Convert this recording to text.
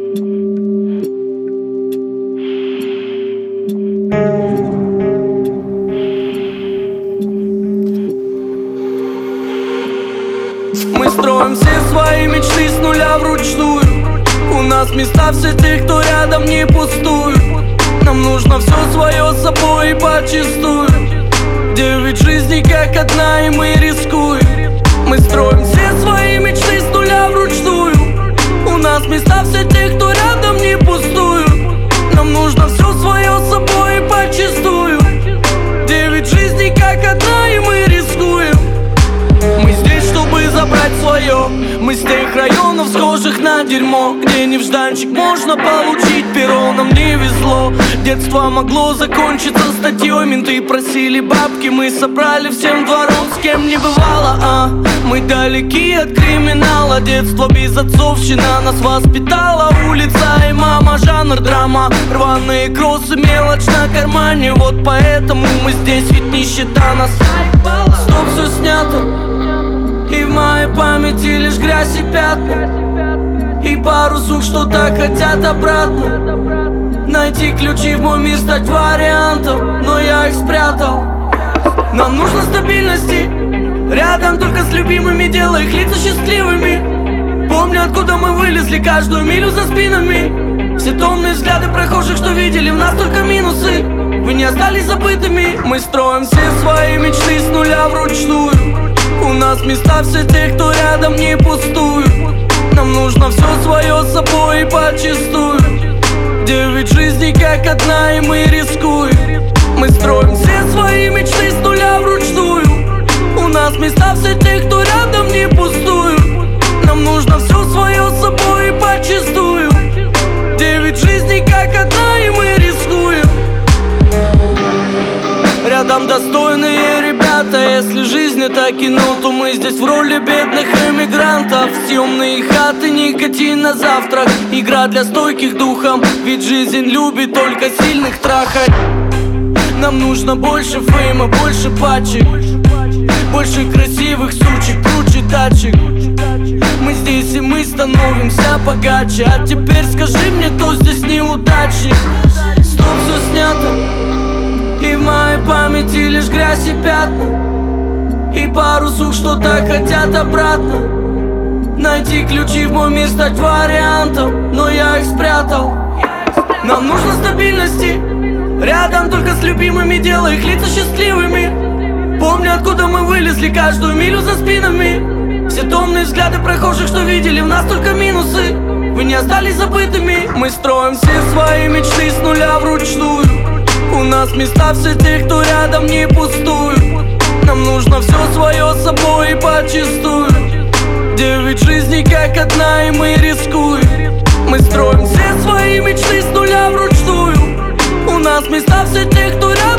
Мы строим все свои мечты с нуля вручную. У нас места все тех, кто рядом, не пустуют. Нам нужно все свое с собой и почистую. 9 жизней как одна, и мы рискуем. Мы строим все свои мечты с нуля вручную. У нас места все тех, кто рядом, не пустуют. Нам нужно все свое с собой и почистую. 9 жизней как одна, и мы рискуем. Мы здесь, чтобы забрать свое. Мы с тех районов, схожих на дерьмо, где нежданчик можно получить перо. Нам не везло, детство могло закончиться статьей. Менты просили бабки, мы собрали всем двором, с кем не бывало, Мы далеки от криминала, детство безотцовщина нас воспитала. Улица и мама, жанр драма, рваные кроссы, мелочь на кармане. Вот поэтому мы здесь, ведь нищета нас заебала. Стоп, все снято, и в моей памяти лишь грязь и пятна, и пару сук, что так хотят обратно найти ключи в мой мир, стать вариантом, но я их спрятал. Нам нужно стабильности, рядом только с любимыми, делая их лица счастливыми. Помню, откуда мы вылезли, каждую милю за спинами. Все томные взгляды прохожих, что видели в нас только минусы. Вы не остались забытыми. Мы строим все свои мечты с нуля вручную. У нас места все тех, кто рядом, не пустуют. Нам нужно все свое с собой и почистую. 9 жизней как одна, и мы рискуем. Мы строим все свои мечты с нуля вручную. У нас места все тех, кто рядом, не пустуют. Нам нужно все свое с собой и почистую. 9 жизней как одна, и мы рискуем. Рядом достойные ребята. Если жизнь это кино, то мы здесь в роли бедных эмигрантов. Съемные хаты, никотин на завтрак, игра для стойких духом. Ведь жизнь любит только сильных трахать. Нам нужно больше фейма, больше пачек, больше красивых сучек, круче тачек. Мы здесь и мы становимся богаче. А теперь скажи мне, кто здесь неудачник? Стоп, все снято, и в моей памяти лишь грязь и пятна, и пару сук, что так хотят обратно найти ключи в мой мир, стать вариантом, но я их спрятал. Нам нужно стабильности, рядом только с любимыми, делая их лица счастливыми. Помню, откуда мы вылезли, каждую милю за спинами. Все томные взгляды прохожих, что видели в нас только минусы. Вы не остались забытыми. Мы строим все свои мечты с нуля вручную. У нас места все тех, кто рядом, не пустуют. Нам нужно все свое с собой и почистую. 9 жизней как одна, и мы рискуем. Мы строим все свои мечты с нуля вручную. У нас места все тех, кто рядом,